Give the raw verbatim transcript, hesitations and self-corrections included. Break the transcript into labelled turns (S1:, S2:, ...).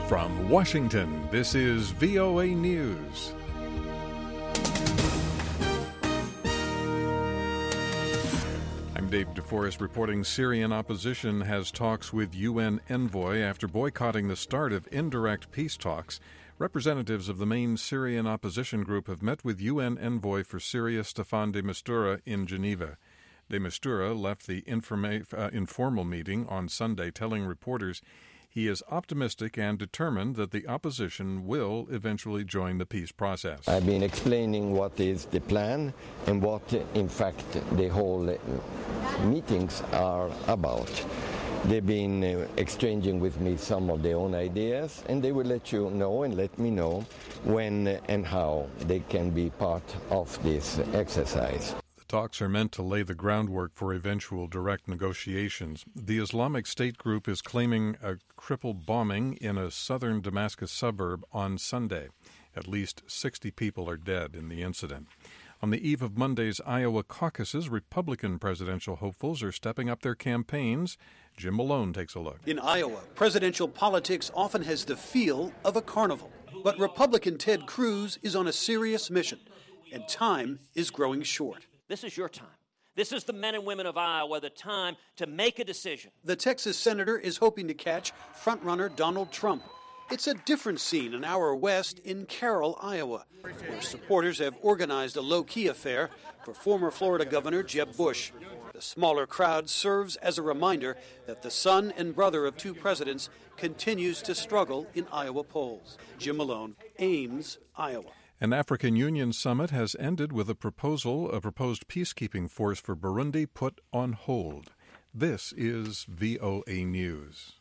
S1: From Washington, this is V O A News. I'm Dave DeForest reporting Syrian opposition has talks with U N envoy after boycotting the start of indirect peace talks. Representatives of the main Syrian opposition group have met with U N envoy for Syria Staffan de Mistura in Geneva. De Mistura left the informa- uh, informal meeting on Sunday telling reporters he is optimistic and determined that the opposition will eventually join the peace process.
S2: I've been explaining what is the plan and what, in fact, the whole meetings are about. They've been uh, exchanging with me some of their own ideas, and they will let you know and let me know when and how they can be part of this exercise.
S1: Talks are meant to lay the groundwork for eventual direct negotiations. The Islamic State group is claiming a triple bombing in a southern Damascus suburb on Sunday. At least sixty people are dead in the incident. On the eve of Monday's Iowa caucuses, Republican presidential hopefuls are stepping up their campaigns. Jim Malone takes a look.
S3: In Iowa, presidential politics often has the feel of a carnival. But Republican Ted Cruz is on a serious mission, and time is growing short.
S4: This is your time. This is the men and women of Iowa, the time to make a decision.
S3: The Texas senator is hoping to catch frontrunner Donald Trump. It's a different scene an hour west in Carroll, Iowa, where supporters have organized a low-key affair for former Florida Governor Jeb Bush. The smaller crowd serves as a reminder that the son and brother of two presidents continues to struggle in Iowa polls. Jim Malone, Ames, Iowa.
S1: An African Union summit has ended with a proposal, a proposed peacekeeping force for Burundi put on hold. This is V O A News.